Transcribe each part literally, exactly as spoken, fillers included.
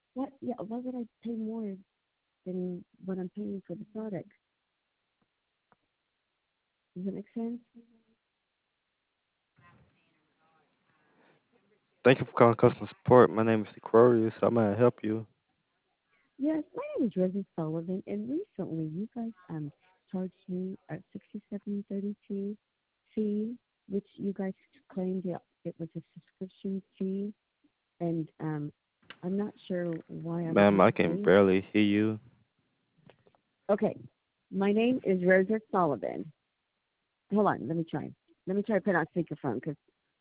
What? Yeah, why would I pay more than what I'm paying for the product? Does that make sense? Thank you for calling customer support. My name is Aquarius. How may I help you? Yes, my name is Rosie Sullivan, and recently you guys um charged me a sixty-seven thirty-two fee, which you guys claimed it, it was a subscription fee, and um I'm not sure why I Ma'am, didn't I can pay. barely hear you. Okay, my name is Rosa Sullivan. Hold on, let me try. Let me try to put on speakerphone. Cause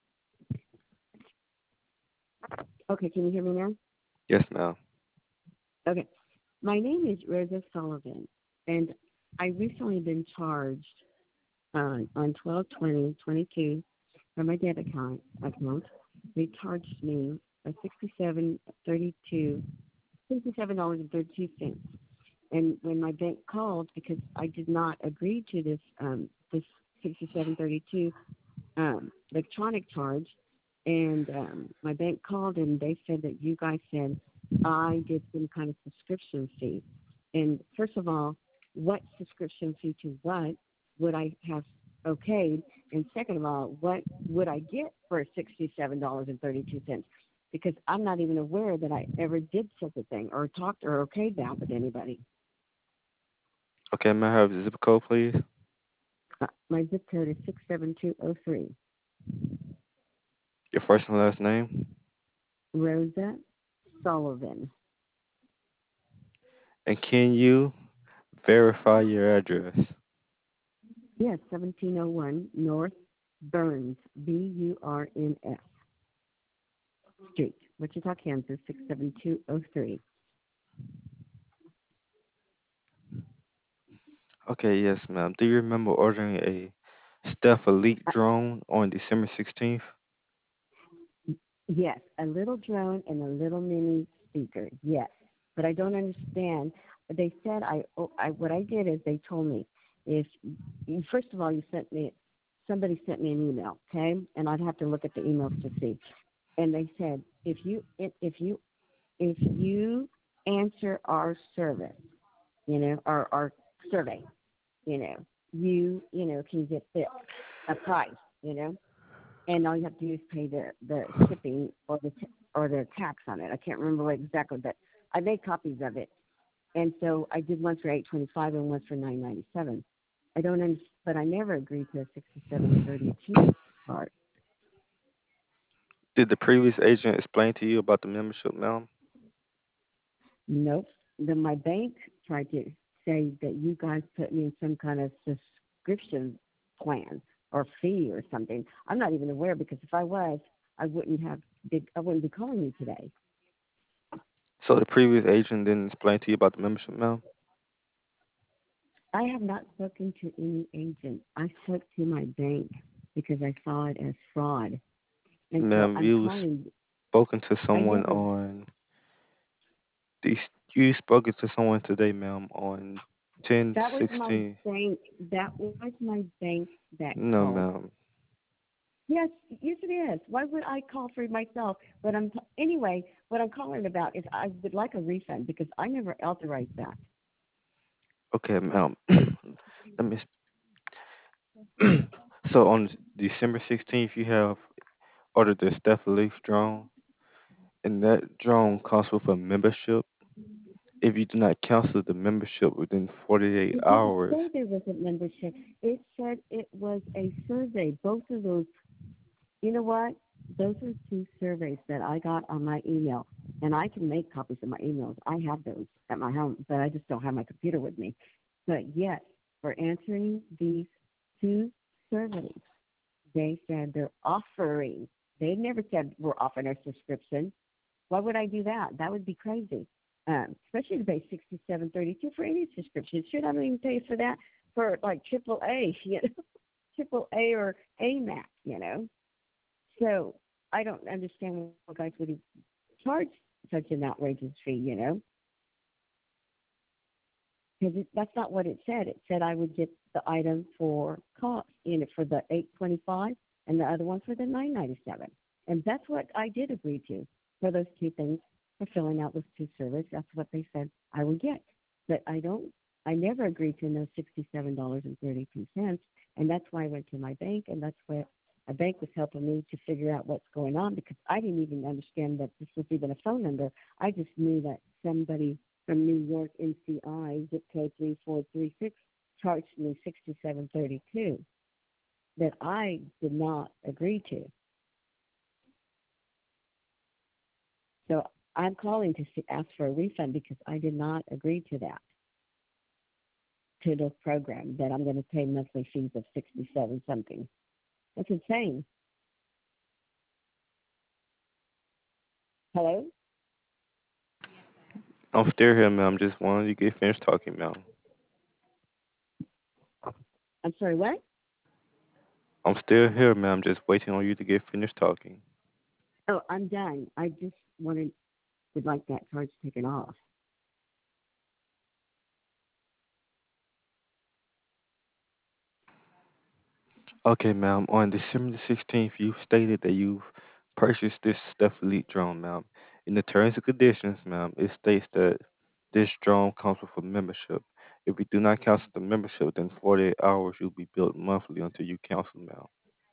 okay, can you hear me now? Yes, ma'am. Okay, my name is Rosa Sullivan, and I recently been charged on on twelve twenty twenty two from my debit account account. They charged me a sixty seven thirty two sixty seven dollars and thirty two cents. And when my bank called because I did not agree to this um this sixty seven thirty two um electronic charge, and um my bank called and they said that you guys said I did some kind of subscription fee. And first of all, what subscription fee to what would I have okayed? And second of all, what would I get for sixty-seven dollars and thirty-two cents? Because I'm not even aware that I ever did such a thing or talked or okayed that with anybody. Okay, may I have the zip code, please? Uh, my zip code is six seven two zero three. Your first and last name? Rosa Sullivan. And can you verify your address? Yes, seventeen oh one North Burns, B U R N S Street, Wichita, Kansas, six seven two zero three. Okay, yes, ma'am. Do you remember ordering a Steph Elite drone on December sixteenth? Yes, a little drone and a little mini speaker. Yes, but I don't understand. They said I, oh, I what I did is they told me if first of all you sent me somebody sent me an email, okay, and I'd have to look at the emails to see. And they said if you if if you if you answer our service, you know, our our survey, you know, you you know can get this a price, you know, and all you have to do is pay the the shipping or the t- or the tax on it. I can't remember what exactly, but I made copies of it, and so I did one for eight twenty five and one for nine ninety seven. I don't understand, but I never agreed to a sixty seven thirty two part. Did the previous agent explain to you about the membership, ma'am? Nope. Then my bank tried to say that you guys put me in some kind of subscription plan or fee or something. I'm not even aware because if I was, I wouldn't have big, I wouldn't be calling you today. So the previous agent didn't explain to you about the membership, ma'am? I have not spoken to any agent. I spoke to my bank because I saw it as fraud. And so Ma'am, I'm you calling. spoken to I someone never, on these you spoken to someone today, ma'am, on ten that was my sixteen. bank. That was my bank that No, called. ma'am. Yes, yes, it is. Why would I call for myself? But I'm anyway. What I'm calling about is I would like a refund because I never authorized that. Okay, ma'am. Let me. So on December sixteenth, you have ordered the Steph Leaf drone, and that drone comes with a membership. If you do not cancel the membership within forty-eight It didn't hours, say there was a membership. It said it was a survey. Both of those. You know what? Those are two surveys that I got on my email, and I can make copies of my emails. I have those at my home, but I just don't have my computer with me. But yes, for answering these two surveys, they said they're offering. They never said we're offering a subscription. Why would I do that? That would be crazy. Um, especially to pay sixty seven thirty two for any subscription. Should I don't even pay for that for like triple A, you know, triple A or A Max, you know. So I don't understand why guys would charge such an outrageous fee, you know, because that's not what it said. It said I would get the item for cost, you know, for the eight twenty five and the other one for the nine ninety seven, and that's what I did agree to for those two things. for filling out this two service. That's what they said I would get. But I don't, I never agreed to no sixty-seven dollars and thirty-two cents. And that's why I went to my bank, and that's where a bank was helping me to figure out what's going on because I didn't even understand that this was even a phone number. I just knew that somebody from New York, N C I, zip code three four three six, charged me sixty-seven thirty-two that I did not agree to. So I'm calling to see, ask for a refund because I did not agree to that, to the program that I'm going to pay monthly fees of sixty-seven something. That's insane. Hello? I'm still here, ma'am. Just wanted you to get finished talking, ma'am. I'm sorry, what? I'm still here, ma'am. Just waiting on you to get finished talking. Oh, I'm done. I just wanted would like that charge taken off. Okay, ma'am. On December the sixteenth, you stated that you purchased this Steph Elite drone, ma'am. In the terms and conditions, ma'am, it states that this drone comes with a membership. If you do not cancel the membership, then forty-eight hours you'll be billed monthly until you cancel, ma'am.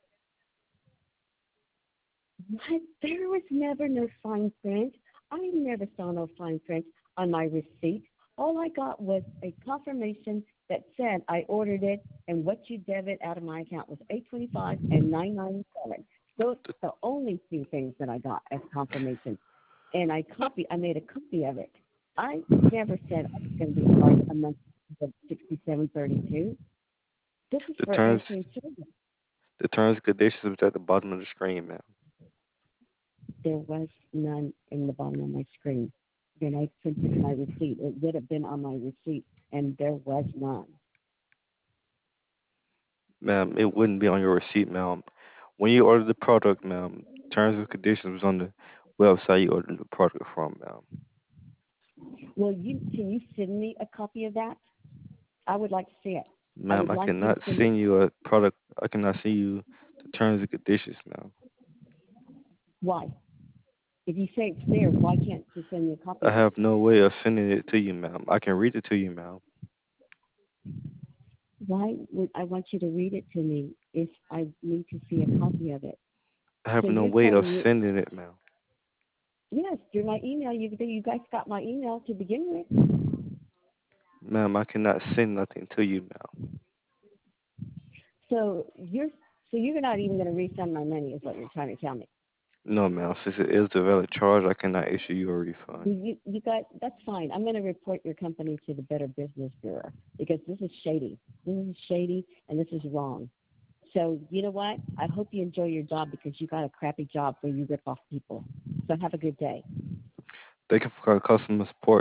What? There was never no fine print. I never saw no fine print on my receipt. All I got was a confirmation that said I ordered it and what you debit out of my account was eight twenty five and nine ninety seven. Those are the only two things that I got as confirmation. And I copy I made a copy of it. I never said I was gonna be charged a month of sixty seven thirty two. This is The for terms, answering service. the terms and conditions is at the bottom of the screen, ma'am. There was none in the bottom of my screen. Then I printed my receipt. It would have been on my receipt, and there was none. Ma'am, it wouldn't be on your receipt, ma'am. When you ordered the product, ma'am, terms and conditions was on the website you ordered the product from, ma'am. Well, you can you send me a copy of that? I would like to see it. I Ma'am, would I like you to cannot send it. send you a product. I cannot send you the terms and conditions, ma'am. Why? If you say it's there, why can't you send me a copy I of it? have no way of sending it to you, ma'am. I can read it to you, ma'am. Why would I want you to read it to me if I need to see a copy of it? I have So no you're way of telling me, sending it, ma'am. yes, through my email. You you guys got my email to begin with. Ma'am, I cannot send nothing to you, ma'am. So you're so you're not even going to refund my money, is what you're trying to tell me. No, ma'am. Since it is a valid charge, I cannot issue you a refund. You, you got that's fine. I'm going to report your company to the Better Business Bureau because this is shady. This is shady and this is wrong. So you know what? I hope you enjoy your job because you got a crappy job where you rip off people. So have a good day. Thank you for calling customer support.